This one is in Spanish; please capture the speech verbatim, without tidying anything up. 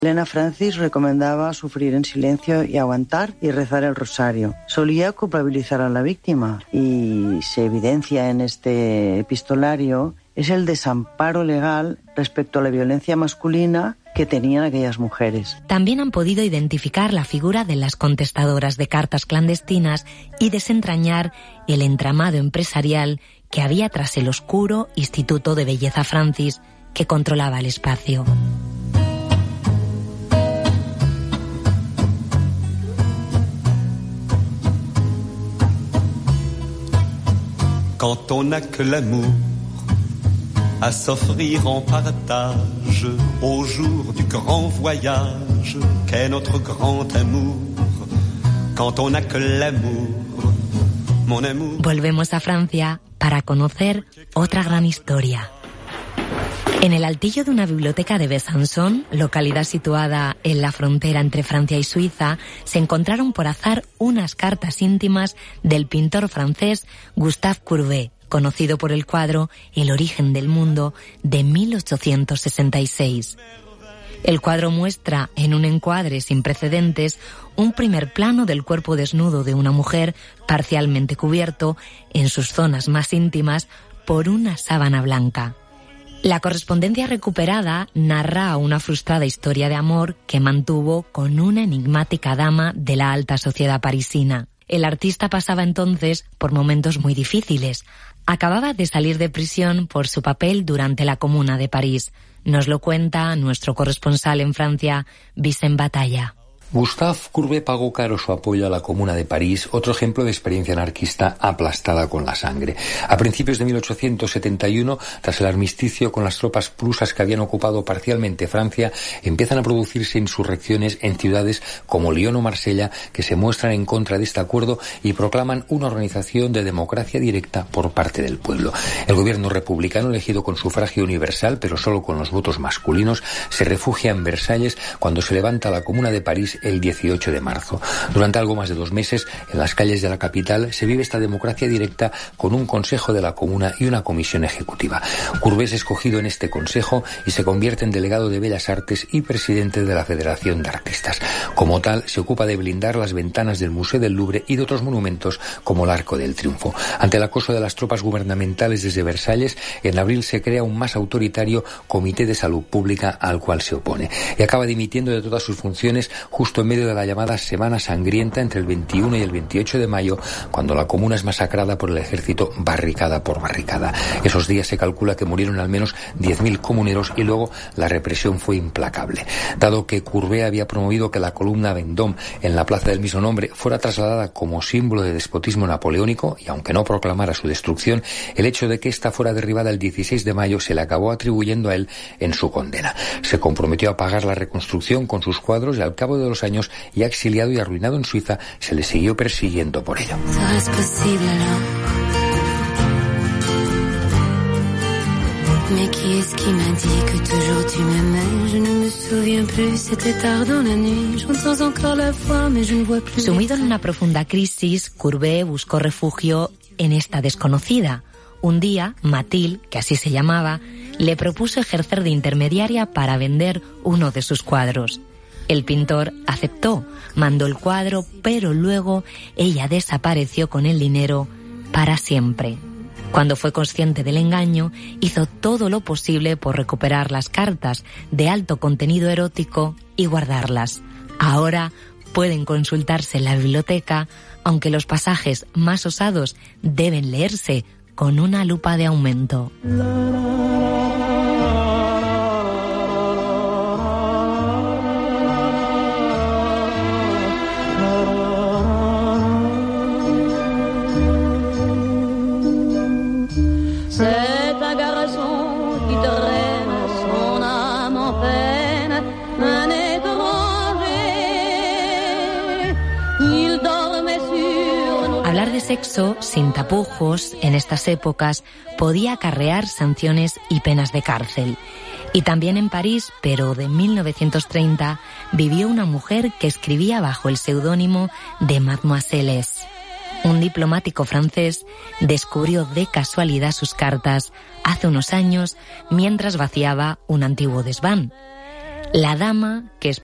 Elena Francis recomendaba sufrir en silencio y aguantar y rezar el rosario. Solía culpabilizar a la víctima y se evidencia en este epistolario es el desamparo legal respecto a la violencia masculina que tenían aquellas mujeres. También han podido identificar la figura de las contestadoras de cartas clandestinas y desentrañar el entramado empresarial que había tras el oscuro Instituto de Belleza Francis, que controlaba el espacio. Quand on n'a que l'amour à s'offrir en partage au jour du grand voyage qu'est notre grand amour. Quand on n'a que l'amour, mon amour. Volvemos a Francia para conocer otra gran historia. En el altillo de una biblioteca de Besançon, localidad situada en la frontera entre Francia y Suiza, se encontraron por azar unas cartas íntimas del pintor francés Gustave Courbet, conocido por el cuadro El origen del mundo de mil ochocientos sesenta y seis. El cuadro muestra, en un encuadre sin precedentes, un primer plano del cuerpo desnudo de una mujer parcialmente cubierto, en sus zonas más íntimas, por una sábana blanca. La correspondencia recuperada narra una frustrada historia de amor que mantuvo con una enigmática dama de la alta sociedad parisina. El artista pasaba entonces por momentos muy difíciles. Acababa de salir de prisión por su papel durante la Comuna de París. Nos lo cuenta nuestro corresponsal en Francia, Vicent Batalla. Gustave Courbet pagó caro su apoyo a la Comuna de París, otro ejemplo de experiencia anarquista aplastada con la sangre. A principios de mil ochocientos setenta y uno, tras el armisticio con las tropas prusas que habían ocupado parcialmente Francia, empiezan a producirse insurrecciones en ciudades como Lyon o Marsella que se muestran en contra de este acuerdo y proclaman una organización de democracia directa por parte del pueblo. El gobierno republicano, elegido con sufragio universal, pero solo con los votos masculinos, se refugia en Versalles cuando se levanta la Comuna de París el dieciocho de marzo. Durante algo más de dos meses, en las calles de la capital se vive esta democracia directa con un consejo de la comuna y una comisión ejecutiva. Courbet es escogido en este consejo y se convierte en delegado de Bellas Artes y presidente de la Federación de Artistas. Como tal, se ocupa de blindar las ventanas del Museo del Louvre y de otros monumentos como el Arco del Triunfo. Ante el acoso de las tropas gubernamentales desde Versalles, en abril se crea un más autoritario Comité de Salud Pública al cual se opone y acaba dimitiendo de todas sus funciones justo en medio de la llamada Semana Sangrienta entre el veintiuno y el veintiocho de mayo, cuando la comuna es masacrada por el ejército barricada por barricada. Esos días se calcula que murieron al menos diez mil comuneros y luego la represión fue implacable. Dado que Courbet había promovido que la columna Vendôme en la plaza del mismo nombre fuera trasladada como símbolo de despotismo napoleónico, y aunque no proclamara su destrucción, el hecho de que ésta fuera derribada el dieciséis de mayo se le acabó atribuyendo a él en su condena. Se comprometió a pagar la reconstrucción con sus cuadros y al cabo de los años, ya exiliado y arruinado en Suiza, se le siguió persiguiendo por ello. Sumido en una profunda crisis, Courbet buscó refugio en esta desconocida. Un día, Mathilde, que así se llamaba, le propuso ejercer de intermediaria para vender uno de sus cuadros. El pintor aceptó, mandó el cuadro, pero luego ella desapareció con el dinero para siempre. Cuando fue consciente del engaño, hizo todo lo posible por recuperar las cartas de alto contenido erótico y guardarlas. Ahora pueden consultarse en la biblioteca, aunque los pasajes más osados deben leerse con una lupa de aumento. Hablar de sexo sin tapujos en estas épocas podía acarrear sanciones y penas de cárcel. Y también en París, pero de mil novecientos treinta, vivió una mujer que escribía bajo el seudónimo de Mademoiselle S. Un diplomático francés descubrió de casualidad sus cartas hace unos años mientras vaciaba un antiguo desván. La dama, que es